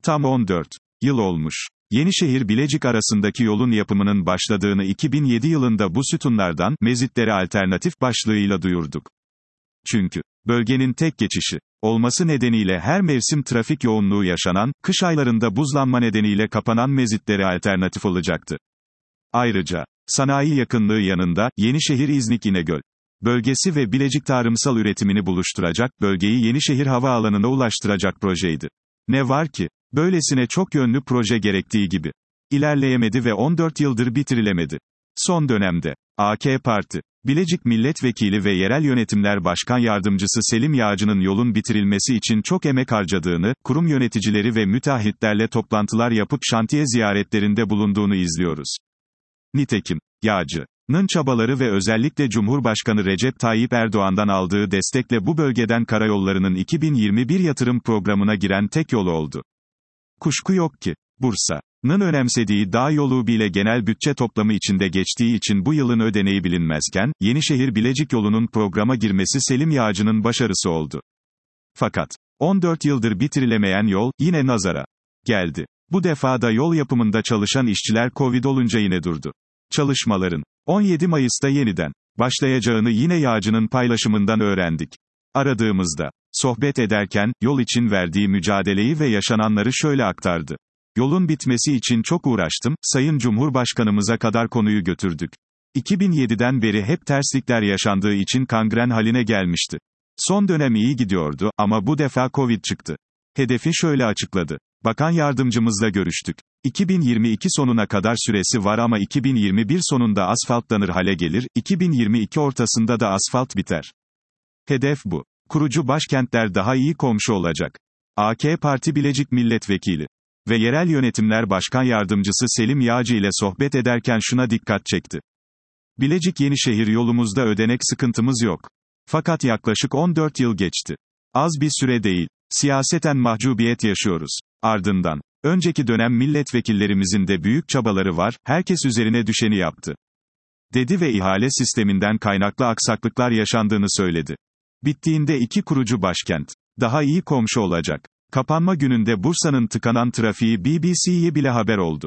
Tam 14 yıl olmuş. Yenişehir-Bilecik arasındaki yolun yapımının başladığını 2007 yılında bu sütunlardan, mezitlere alternatif başlığıyla duyurduk. Çünkü, bölgenin tek geçişi olması nedeniyle her mevsim trafik yoğunluğu yaşanan, kış aylarında buzlanma nedeniyle kapanan mezitlere alternatif olacaktı. Ayrıca, sanayi yakınlığı yanında, Yenişehir-İznik-İnegöl bölgesi ve Bilecik tarımsal üretimini buluşturacak, bölgeyi Yenişehir Havaalanı'na ulaştıracak projeydi. Ne var ki, böylesine çok yönlü proje gerektiği gibi ilerleyemedi ve 14 yıldır bitirilemedi. Son dönemde, AK Parti, Bilecik Milletvekili ve Yerel Yönetimler Başkan Yardımcısı Selim Yağcı'nın yolun bitirilmesi için çok emek harcadığını, kurum yöneticileri ve müteahhitlerle toplantılar yapıp şantiye ziyaretlerinde bulunduğunu izliyoruz. Nitekim, Yağcı'nın çabaları ve özellikle Cumhurbaşkanı Recep Tayyip Erdoğan'dan aldığı destekle bu bölgeden karayollarının 2021 yatırım programına giren tek yol oldu. Kuşku yok ki, Bursa'nın önemsediği dağ yolu bile genel bütçe toplamı içinde geçtiği için bu yılın ödeneği bilinmezken, Yenişehir-Bilecik yolunun programa girmesi Selim Yağcı'nın başarısı oldu. Fakat, 14 yıldır bitirilemeyen yol, yine nazara geldi. Bu defa da yol yapımında çalışan işçiler Covid olunca yine durdu. Çalışmaların, 17 Mayıs'ta yeniden başlayacağını yine Yağcı'nın paylaşımından öğrendik. Aradığımızda, sohbet ederken, yol için verdiği mücadeleyi ve yaşananları şöyle aktardı. Yolun bitmesi için çok uğraştım, Sayın Cumhurbaşkanımıza kadar konuyu götürdük. 2007'den beri hep terslikler yaşandığı için kangren haline gelmişti. Son dönem iyi gidiyordu, ama bu defa Covid çıktı. Hedefi şöyle açıkladı. Bakan yardımcımızla görüştük. 2022 sonuna kadar süresi var ama 2021 sonunda asfaltlanır hale gelir, 2022 ortasında da asfalt biter. Hedef bu. Kurucu başkentler daha iyi komşu olacak. AK Parti Bilecik Milletvekili ve Yerel Yönetimler Başkan Yardımcısı Selim Yağcı ile sohbet ederken şuna dikkat çekti. Bilecik-Yenişehir yolumuzda ödenek sıkıntımız yok. Fakat yaklaşık 14 yıl geçti. Az bir süre değil. Siyaseten mahcubiyet yaşıyoruz. Ardından, önceki dönem milletvekillerimizin de büyük çabaları var, herkes üzerine düşeni yaptı. Dedi ve ihale sisteminden kaynaklı aksaklıklar yaşandığını söyledi. Bittiğinde iki kurucu başkent daha iyi komşu olacak. Kapanma gününde Bursa'nın tıkanan trafiği BBC'ye bile haber oldu.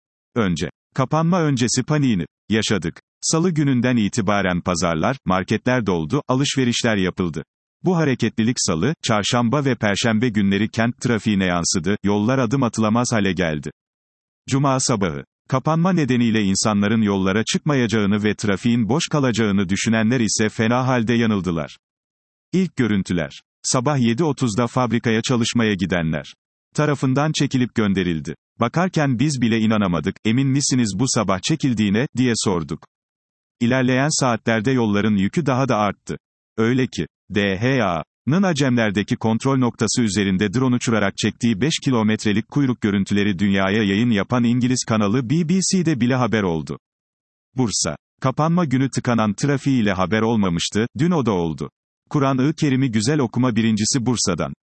Kapanma öncesi paniğini yaşadık. Salı gününden itibaren pazarlar, marketler doldu, alışverişler yapıldı. Bu hareketlilik salı, çarşamba ve perşembe günleri kent trafiğine yansıdı, yollar adım atılamaz hale geldi. Cuma sabahı, kapanma nedeniyle insanların yollara çıkmayacağını ve trafiğin boş kalacağını düşünenler ise fena halde yanıldılar. İlk görüntüler. Sabah 7.30'da fabrikaya çalışmaya gidenler tarafından çekilip gönderildi. Bakarken biz bile inanamadık, emin misiniz bu sabah çekildiğine, diye sorduk. İlerleyen saatlerde yolların yükü daha da arttı. Öyle ki, DHA'nın Acemler'deki kontrol noktası üzerinde drone uçurarak çektiği 5 kilometrelik kuyruk görüntüleri dünyaya yayın yapan İngiliz kanalı BBC'de bile haber oldu. Bursa, kapanma günü tıkanan trafiğiyle haber olmamıştı, dün o da oldu. Kur'an-ı Kerim'i güzel okuma birincisi Bursa'dan.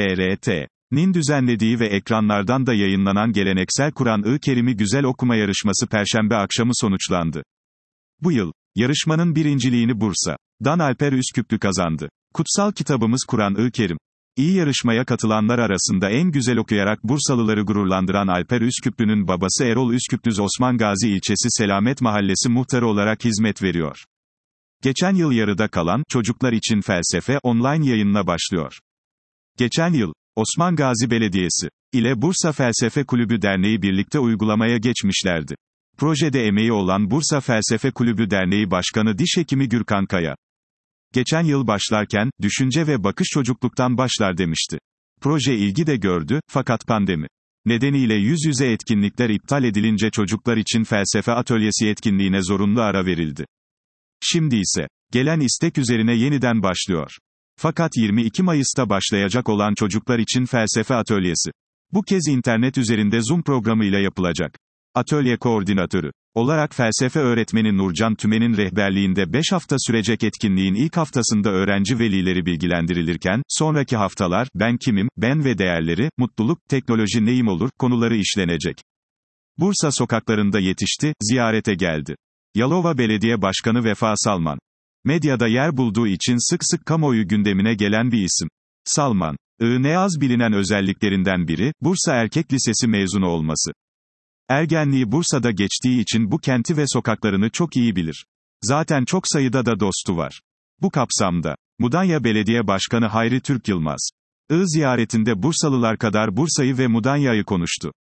TRT'nin düzenlediği ve ekranlardan da yayınlanan geleneksel Kur'an-ı Kerim'i güzel okuma yarışması Perşembe akşamı sonuçlandı. Bu yıl, yarışmanın birinciliğini Bursa'dan Alper Üsküplü kazandı. Kutsal kitabımız Kur'an-ı Kerim. İyi yarışmaya katılanlar arasında en güzel okuyarak Bursalıları gururlandıran Alper Üsküplü'nün babası Erol Üsküplü Osman Gazi ilçesi Selamet Mahallesi muhtarı olarak hizmet veriyor. Geçen yıl yarıda kalan Çocuklar için Felsefe online yayınına başlıyor. Geçen yıl, Osman Gazi Belediyesi ile Bursa Felsefe Kulübü Derneği birlikte uygulamaya geçmişlerdi. Projede emeği olan Bursa Felsefe Kulübü Derneği Başkanı Diş Hekimi Gürkan Kaya, geçen yıl başlarken, düşünce ve bakış çocukluktan başlar demişti. Proje ilgi de gördü, fakat pandemi nedeniyle yüz yüze etkinlikler iptal edilince Çocuklar için Felsefe Atölyesi etkinliğine zorunlu ara verildi. Şimdi ise, gelen istek üzerine yeniden başlıyor. Fakat 22 Mayıs'ta başlayacak olan Çocuklar için Felsefe Atölyesi, bu kez internet üzerinde Zoom programıyla yapılacak. Atölye koordinatörü olarak felsefe öğretmeni Nurcan Tümen'in rehberliğinde 5 hafta sürecek etkinliğin ilk haftasında öğrenci velileri bilgilendirilirken, sonraki haftalar, ben kimim, ben ve değerleri, mutluluk, teknoloji neyim olur, konuları işlenecek. Bursa sokaklarında yetişti, ziyarete geldi. Yalova Belediye Başkanı Vefa Salman. Medyada yer bulduğu için sık sık kamuoyu gündemine gelen bir isim. Salman, Ne az bilinen özelliklerinden biri, Bursa Erkek Lisesi mezunu olması. Ergenliği Bursa'da geçtiği için bu kenti ve sokaklarını çok iyi bilir. Zaten çok sayıda da dostu var. Bu kapsamda, Mudanya Belediye Başkanı Hayri Türk Yılmaz, ziyaretinde Bursalılar kadar Bursa'yı ve Mudanya'yı konuştu.